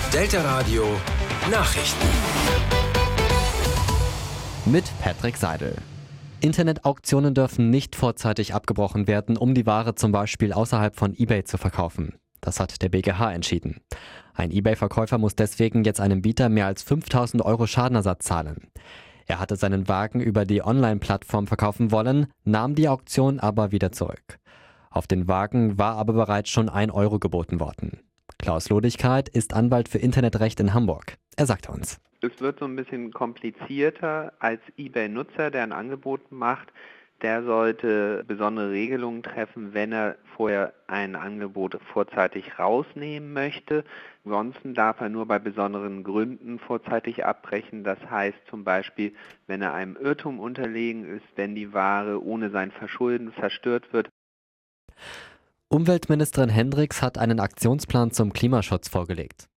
Delta Radio Nachrichten. Mit Patrick Seidel. Internetauktionen dürfen nicht vorzeitig abgebrochen werden, um die Ware zum Beispiel außerhalb von eBay zu verkaufen. Das hat der BgH entschieden. Ein eBay-Verkäufer muss deswegen jetzt einem Bieter mehr als 5.000 Euro Schadenersatz zahlen. Er hatte seinen Wagen über die Online-Plattform verkaufen wollen, nahm die Auktion aber wieder zurück. Auf den Wagen war aber bereits schon 1 Euro geboten worden. Klaus Lodigkeit ist Anwalt für Internetrecht in Hamburg. Er sagte uns: Es wird so ein bisschen komplizierter als eBay-Nutzer, der ein Angebot macht. Der sollte besondere Regelungen treffen, wenn er vorher ein Angebot vorzeitig rausnehmen möchte. Ansonsten darf er nur bei besonderen Gründen vorzeitig abbrechen. Das heißt zum Beispiel, wenn er einem Irrtum unterlegen ist, wenn die Ware ohne sein Verschulden zerstört wird. Umweltministerin Hendricks hat einen Aktionsplan zum Klimaschutz vorgelegt.